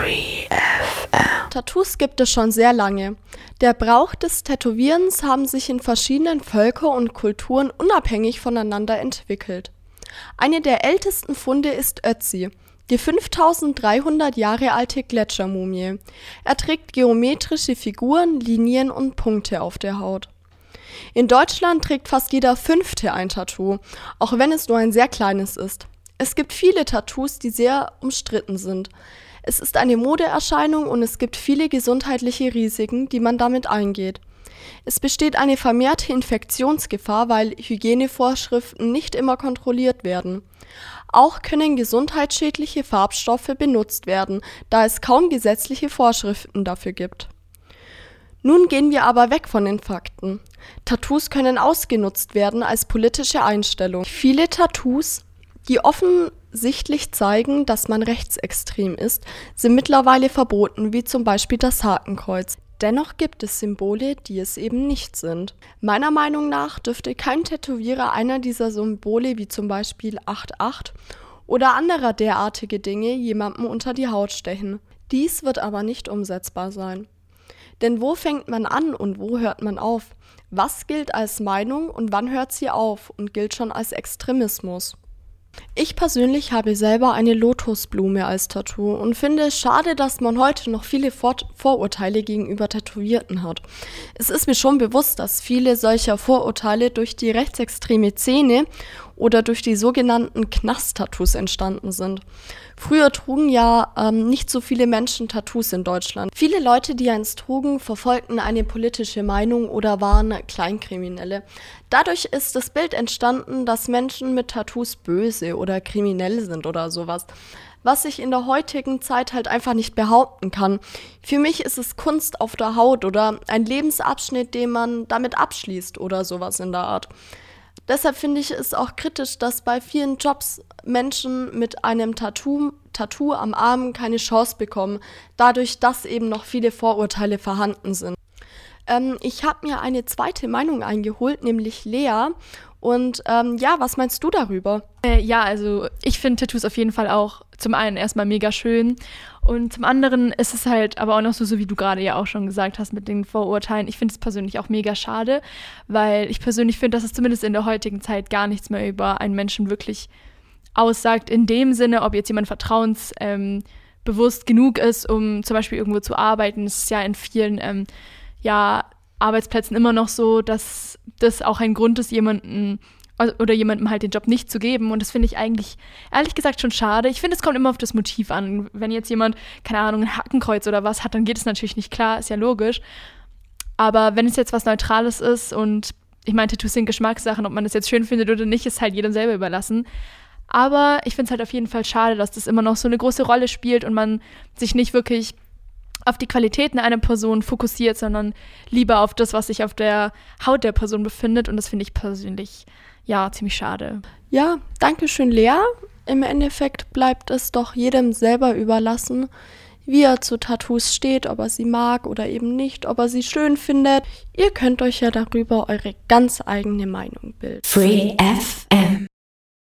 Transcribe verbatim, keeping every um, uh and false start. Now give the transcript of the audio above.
Free F M. Tattoos gibt es schon sehr lange. Der Brauch des Tätowierens haben sich in verschiedenen Völkern und Kulturen unabhängig voneinander entwickelt. Eine der ältesten Funde ist Ötzi, die fünftausenddreihundert Jahre alte Gletschermumie. Er trägt geometrische Figuren, Linien und Punkte auf der Haut. In Deutschland trägt fast jeder Fünfte ein Tattoo, auch wenn es nur ein sehr kleines ist. Es gibt viele Tattoos, die sehr umstritten sind. Es ist eine Modeerscheinung und es gibt viele gesundheitliche Risiken, die man damit eingeht. Es besteht eine vermehrte Infektionsgefahr, weil Hygienevorschriften nicht immer kontrolliert werden. Auch können gesundheitsschädliche Farbstoffe benutzt werden, da es kaum gesetzliche Vorschriften dafür gibt. Nun gehen wir aber weg von den Fakten. Tattoos können ausgenutzt werden als politische Einstellung. Viele Tattoos, die offensichtlich zeigen, dass man rechtsextrem ist, sind mittlerweile verboten, wie zum Beispiel das Hakenkreuz. Dennoch gibt es Symbole, die es eben nicht sind. Meiner Meinung nach dürfte kein Tätowierer einer dieser Symbole, wie zum Beispiel acht acht oder anderer derartige Dinge, jemandem unter die Haut stechen. Dies wird aber nicht umsetzbar sein. Denn wo fängt man an und wo hört man auf? Was gilt als Meinung und wann hört sie auf und gilt schon als Extremismus? Ich persönlich habe selber eine Lotusblume als Tattoo und finde es schade, dass man heute noch viele Vor- Vorurteile gegenüber Tätowierten hat. Es ist mir schon bewusst, dass viele solcher Vorurteile durch die rechtsextreme Szene oder durch die sogenannten Knast-Tattoos entstanden sind. Früher trugen ja ähm, nicht so viele Menschen Tattoos in Deutschland. Viele Leute, die eins trugen, verfolgten eine politische Meinung oder waren Kleinkriminelle. Dadurch ist das Bild entstanden, dass Menschen mit Tattoos böse oder kriminell sind oder sowas. Was ich in der heutigen Zeit halt einfach nicht behaupten kann. Für mich ist es Kunst auf der Haut oder ein Lebensabschnitt, den man damit abschließt oder sowas in der Art. Deshalb finde ich es auch kritisch, dass bei vielen Jobs Menschen mit einem Tattoo, Tattoo am Arm keine Chance bekommen, dadurch, dass eben noch viele Vorurteile vorhanden sind. Ähm, ich habe mir eine zweite Meinung eingeholt, nämlich Lea. Und ähm, ja, was meinst du darüber? Äh, ja, also ich finde Tattoos auf jeden Fall auch zum einen erstmal mega schön und zum anderen ist es halt aber auch noch so, so wie du gerade ja auch schon gesagt hast mit den Vorurteilen. Ich finde es persönlich auch mega schade, weil ich persönlich finde, dass es zumindest in der heutigen Zeit gar nichts mehr über einen Menschen wirklich aussagt, in dem Sinne, ob jetzt jemand vertrauensbewusst ähm, genug ist, um zum Beispiel irgendwo zu arbeiten. Es ist ja in vielen ähm, ja, Arbeitsplätzen immer noch so, dass das auch ein Grund ist, jemanden oder jemandem halt den Job nicht zu geben. Und das finde ich eigentlich, ehrlich gesagt, schon schade. Ich finde, es kommt immer auf das Motiv an. Wenn jetzt jemand, keine Ahnung, ein Hakenkreuz oder was hat, dann geht es natürlich nicht klar, ist ja logisch. Aber wenn es jetzt was Neutrales ist und ich meine, Tattoos sind Geschmackssachen, ob man das jetzt schön findet oder nicht, ist halt jedem selber überlassen. Aber ich finde es halt auf jeden Fall schade, dass das immer noch so eine große Rolle spielt und man sich nicht wirklich auf die Qualitäten einer Person fokussiert, sondern lieber auf das, was sich auf der Haut der Person befindet. Und das finde ich persönlich, ja, ziemlich schade. Ja, danke schön, Lea. Im Endeffekt bleibt es doch jedem selber überlassen, wie er zu Tattoos steht, ob er sie mag oder eben nicht, ob er sie schön findet. Ihr könnt euch ja darüber eure ganz eigene Meinung bilden. Free F M.